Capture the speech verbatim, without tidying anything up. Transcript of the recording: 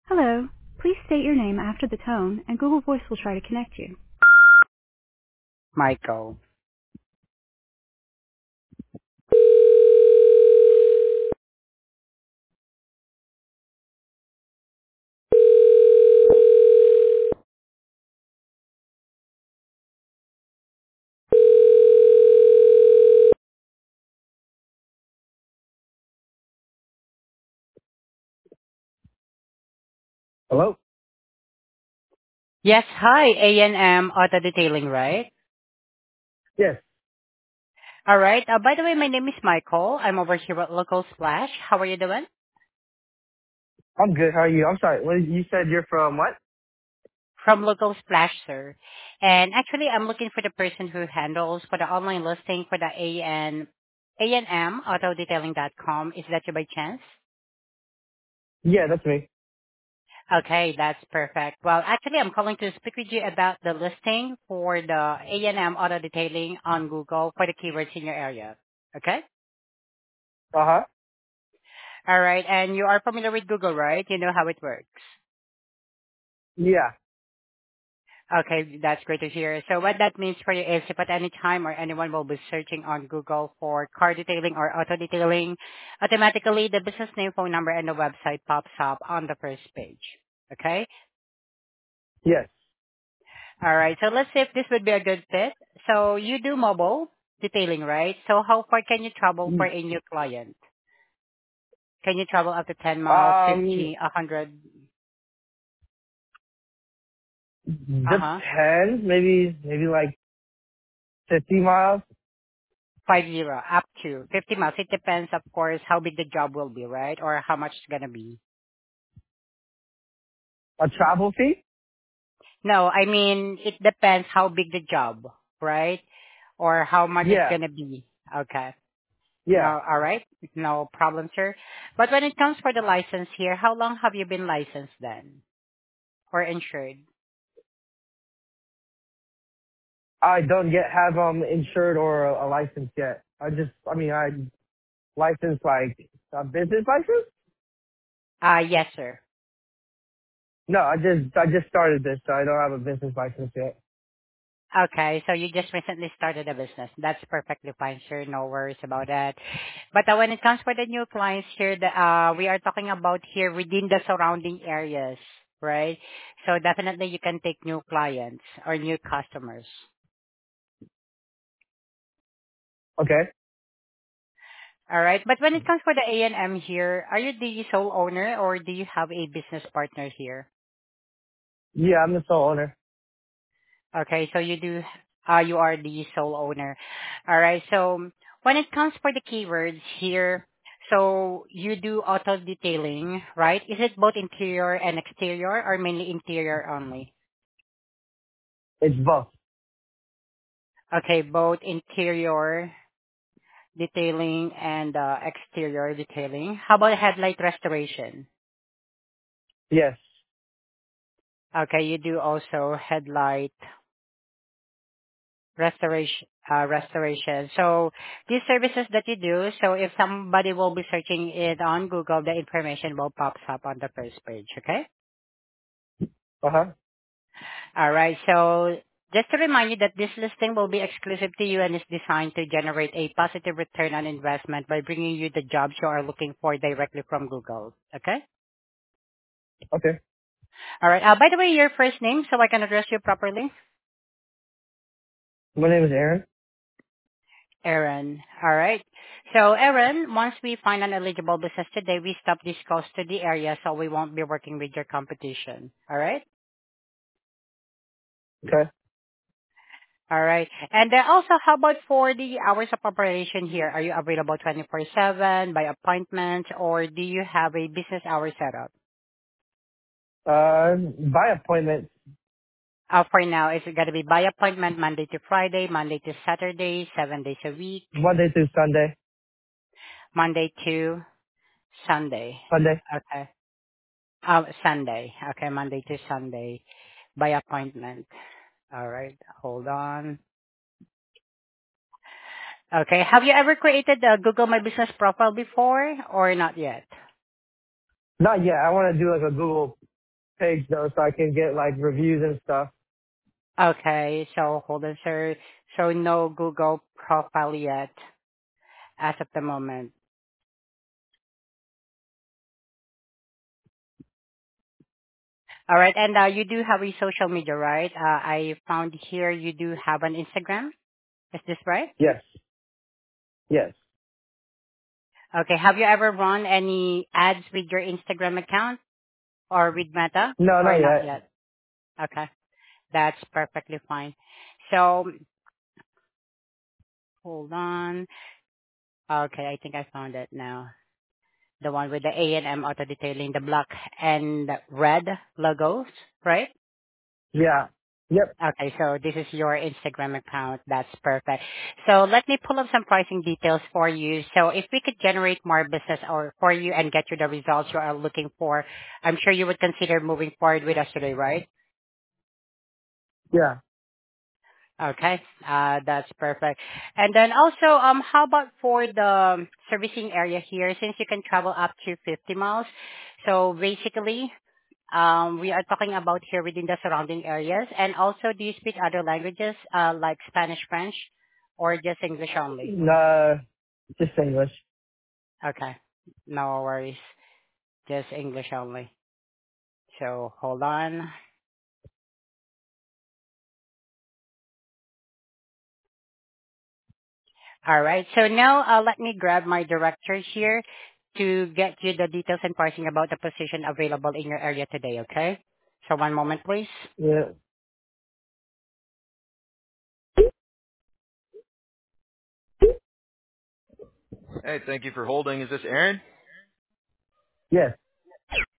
Hello. Please state your name after the tone, and Google Voice will try to connect you. Michael. Hello? Yes, hi, A and M Auto Detailing, right? Yes, All right. Uh, by the way, my name is Michael. I'm over here at Local Splash. How are you doing? I'm good. How are you? I'm sorry. What, you said you're from what? From Local Splash, sir. And actually, I'm looking for the person who handles for the online listing for the A N A and M Auto Detailing dot com. Is that you by chance? Yeah, that's me. Okay, that's perfect. Well, actually, I'm calling to speak with you about the listing for the A and M Auto Detailing on Google for the keywords in your area. Okay? Uh-huh. All right. And you are familiar with Google, right? You know how it works. Yeah. Okay, that's great to hear. So what that means for you is if at any time or anyone will be searching on Google for car detailing or auto detailing, automatically the business name, phone number, and the website pops up on the first page. Okay? Yes. All right. So let's see if this would be a good fit. So you do mobile detailing, right? So how far can you travel for Mm, a new client? Can you travel up to ten miles, Um, fifty, one hundred? Uh-huh. depends. Maybe, maybe like fifty miles. Five zero, up to fifty miles. It depends, of course, how big the job will be, right? Or how much it's gonna be. A travel fee? No, I mean, it depends how big the job, right? Or how much it's Yeah. gonna be. Okay. Yeah. No, alright. No problem, sir. But when it comes for the license here, how long have you been licensed then? Or insured? I don't yet have, um, insured or a, a license yet. I just, I mean, I licensed like a business license? Uh, yes, sir. No, I just, I just started this, so I don't have a business license yet. Okay, so you just recently started a business. That's perfectly fine, sir. No worries about that. But uh, when it comes for the new clients here, the, uh, we are talking about here within the surrounding areas, right? So definitely you can take new clients or new customers. Okay. All right. But when it comes for the A and M here, are you the sole owner or do you have a business partner here? Yeah, I'm the sole owner. Okay, so you do, uh, you are the sole owner. All right, so when it comes for the keywords here, so you do auto detailing, right? Is it both interior and exterior or mainly interior only? It's both. Okay, both interior detailing and uh, exterior detailing. How about headlight restoration? Yes. Okay, you do also headlight restoration uh, restoration. So these services that you do, so if somebody will be searching it on Google, the information will pop up on the first page, okay? Uh-huh. All right. So just to remind you that this listing will be exclusive to you and is designed to generate a positive return on investment by bringing you the jobs you are looking for directly from Google. Okay? Okay. All right. Uh, by the way, your first name so I can address you properly. My name is Aaron. Aaron. All right. So, Aaron, once we find an eligible business today, we stop this cost to the area so we won't be working with your competition. All right? Okay. All right. And then also, how about for the hours of operation here? Are you available twenty-four seven by appointment or do you have a business hour setup? Uh, by appointment, Uh, for now, is it going to be by appointment Monday to Friday, Monday to Saturday, seven days a week, Monday through Sunday. Monday to Sunday? Sunday. Okay. Uh, Sunday. Okay, Monday to Sunday by appointment. All right, hold on. Okay, have you ever created a Google My Business profile before or not yet? Not yet. I want to do like a Google. page though, so I can get like reviews and stuff. Okay, so hold on, sir. So no Google profile yet as of the moment. All right, and uh, you do have a social media, right? Uh, I found here you do have an Instagram. Is this right? Yes, yes. Okay, have you ever run any ads with your Instagram account or with Meta No, not or not yet. yet? Okay, that's perfectly fine. So hold on. Okay, I think I found it now. The one with the A and M auto detailing, the black and red logos, right? Yeah. Yep. Okay, so this is your Instagram account. That's perfect. So let me pull up some pricing details for you. So if we could generate more business or for you and get you the results you are looking for, I'm sure you would consider moving forward with us today, right? Yeah. Okay, uh, that's perfect. And then also, um, how about for the servicing area here, since you can travel up to fifty miles? So basically, um, we are talking about here within the surrounding areas. And also, do you speak other languages, uh, like Spanish, French, or just English only? Uh, just English. Okay, no worries, just English only. So hold on. All right. So now uh, let me grab my director here to get you the details and pricing about the position available in your area today, okay? So one moment, please. Yeah. Hey, thank you for holding. Is this Aaron? Yes.